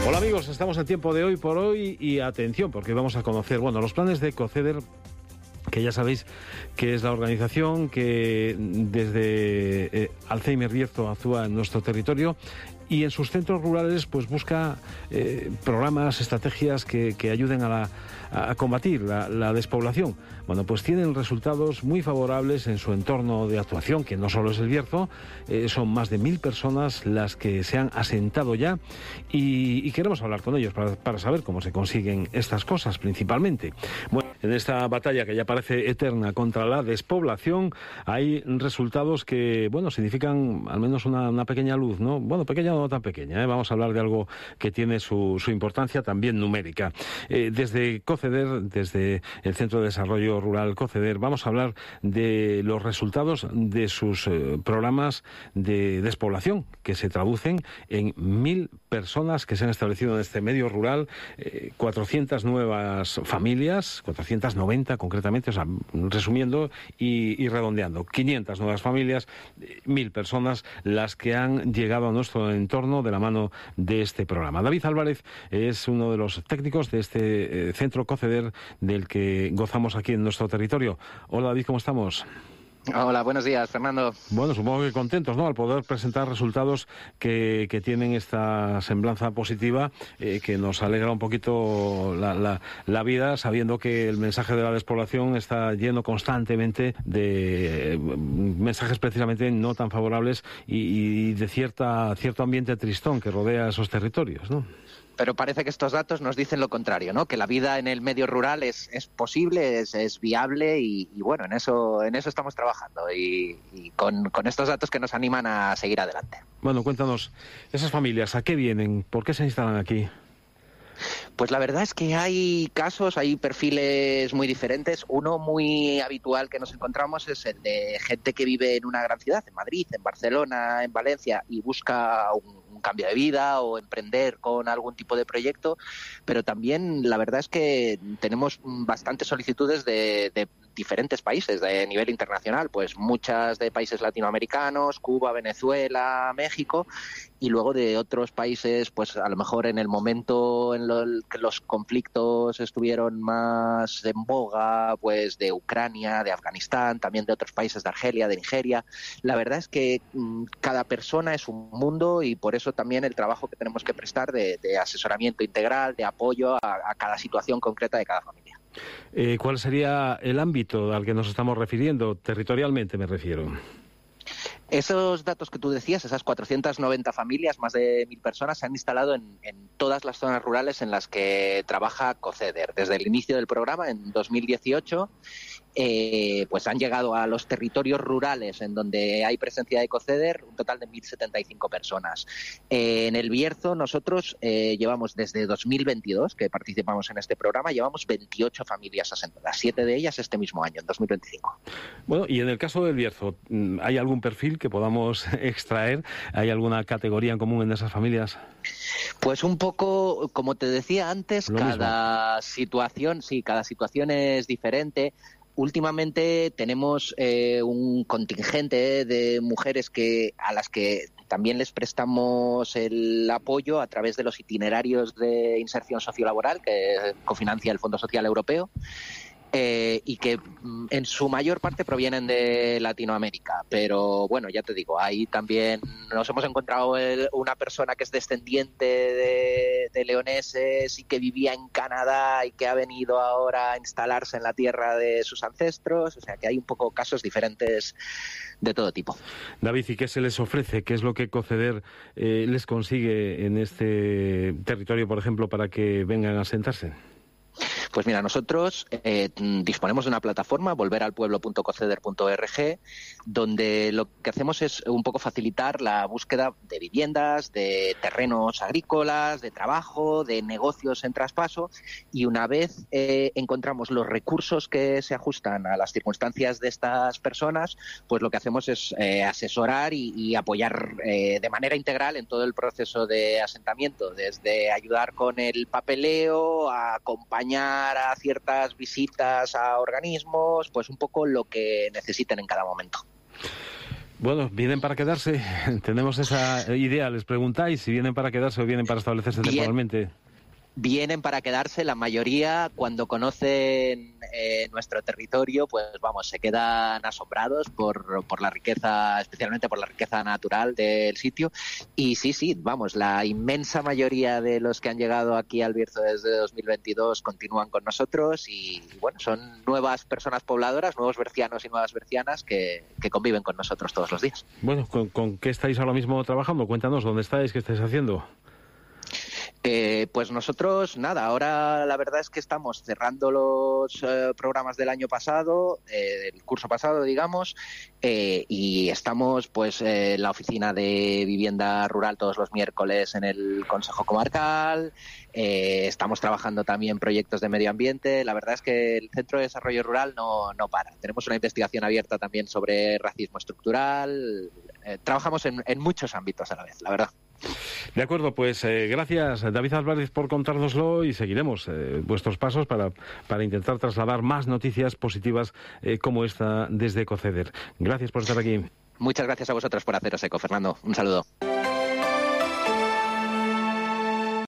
Hola amigos, estamos en tiempo de Hoy por Hoy y atención porque vamos a conocer, los planes de Ecoceder, que ya sabéis que es la organización que desde Alzheimer Bierzo actúa en nuestro territorio y en sus centros rurales pues busca programas, estrategias que ayuden a combatir la despoblación. Bueno, pues tienen resultados muy favorables en su entorno de actuación, que no solo es el Bierzo, son más de 1000 personas las que se han asentado ya y queremos hablar con ellos para saber cómo se consiguen estas cosas principalmente. Bueno, en esta batalla que ya parece eterna contra la despoblación hay resultados que, significan al menos una pequeña luz, ¿no? Bueno, pequeña o no tan pequeña, ¿eh? Vamos a hablar de algo que tiene su importancia también numérica. Desde Ecoceder, desde el Centro de Desarrollo Rural Ecoceder, vamos a hablar de los resultados de sus programas de despoblación, que se traducen en 1000 personas que se han establecido en este medio rural, 400 nuevas familias, 490 concretamente, resumiendo y redondeando, 500 nuevas familias, 1000 personas las que han llegado a nuestro entorno de la mano de este programa. David Álvarez es uno de los técnicos de este Centro Ecoceder del que gozamos aquí en nuestro territorio. Hola David, ¿cómo estamos? Hola, buenos días, Fernando. Bueno, supongo que contentos, ¿no?, al poder presentar resultados que tienen esta semblanza positiva, que nos alegra un poquito la vida, sabiendo que el mensaje de la despoblación está lleno constantemente de mensajes precisamente no tan favorables y de cierto ambiente tristón que rodea esos territorios, ¿no? Pero parece que estos datos nos dicen lo contrario, ¿no? Que la vida en el medio rural es posible, es viable y bueno, en eso estamos trabajando y con estos datos que nos animan a seguir adelante. Bueno, cuéntanos, esas familias, ¿a qué vienen? ¿Por qué se instalan aquí? Pues la verdad es que hay casos, hay perfiles muy diferentes. Uno muy habitual que nos encontramos es el de gente que vive en una gran ciudad, en Madrid, en Barcelona, en Valencia, y busca un cambio de vida o emprender con algún tipo de proyecto, pero también la verdad es que tenemos bastantes solicitudes de diferentes países de nivel internacional, pues muchas de países latinoamericanos, Cuba, Venezuela, México, y luego de otros países, pues a lo mejor en el momento en que los conflictos estuvieron más en boga, pues de Ucrania, de Afganistán, también de otros países de Argelia, de Nigeria. La verdad es que cada persona es un mundo y por eso también el trabajo que tenemos que prestar de asesoramiento integral, de apoyo a cada situación concreta de cada familia. ¿Cuál sería el ámbito al que nos estamos refiriendo? Territorialmente me refiero. Esos datos que tú decías, esas 490 familias, más de 1000 personas, se han instalado en todas las zonas rurales en las que trabaja Ecoceder. Desde el inicio del programa, en 2018, pues han llegado a los territorios rurales en donde hay presencia de Ecoceder un total de 1075 personas. En el Bierzo nosotros llevamos desde 2022, que participamos en este programa, llevamos 28 familias asentadas, 7 de ellas este mismo año, en 2025. Bueno, y en el caso del Bierzo, ¿hay algún perfil que podamos extraer? ¿Hay alguna categoría en común en esas familias? Pues un poco, como te decía antes, cada situación es diferente. Últimamente tenemos un contingente de mujeres a las que también les prestamos el apoyo a través de los itinerarios de inserción sociolaboral que cofinancia el Fondo Social Europeo. Y que en su mayor parte provienen de Latinoamérica. Pero bueno, ya te digo, ahí también nos hemos encontrado una persona que es descendiente de leoneses y que vivía en Canadá y que ha venido ahora a instalarse en la tierra de sus ancestros. O sea que hay un poco casos diferentes de todo tipo. David, ¿y qué se les ofrece? ¿Qué es lo que Ecoceder les consigue en este territorio, por ejemplo, para que vengan a sentarse? Pues mira, nosotros disponemos de una plataforma, volveralpueblo.ecoceder.org, donde lo que hacemos es un poco facilitar la búsqueda de viviendas, de terrenos agrícolas, de trabajo, de negocios en traspaso, y una vez encontramos los recursos que se ajustan a las circunstancias de estas personas, pues lo que hacemos es asesorar y apoyar de manera integral en todo el proceso de asentamiento, desde ayudar con el papeleo, a acompañar a ciertas visitas a organismos, pues un poco lo que necesiten en cada momento. Bueno, vienen para quedarse. Tenemos esa idea. Les preguntáis si vienen para quedarse o vienen para establecerse temporalmente. Vienen para quedarse. La mayoría, cuando conocen nuestro territorio, pues vamos, se quedan asombrados por la riqueza, especialmente por la riqueza natural del sitio. Y sí, vamos, la inmensa mayoría de los que han llegado aquí al Bierzo desde 2022 continúan con nosotros y bueno, son nuevas personas pobladoras, nuevos bercianos y nuevas bercianas que conviven con nosotros todos los días. Bueno, ¿con qué estáis ahora mismo trabajando? Cuéntanos, ¿dónde estáis? ¿Qué estáis haciendo? Pues nosotros, nada, ahora la verdad es que estamos cerrando los programas del año pasado, del curso pasado, digamos, y estamos pues en la oficina de vivienda rural todos los miércoles en el Consejo Comarcal, estamos trabajando también proyectos de medio ambiente. La verdad es que el Centro de Desarrollo Rural no para. Tenemos una investigación abierta también sobre racismo estructural, trabajamos en muchos ámbitos a la vez, la verdad. De acuerdo, pues gracias David Álvarez por contárnoslo y seguiremos vuestros pasos para intentar trasladar más noticias positivas como esta desde Ecoceder. Gracias por estar aquí. Muchas gracias a vosotros por haceros eco, Fernando. Un saludo.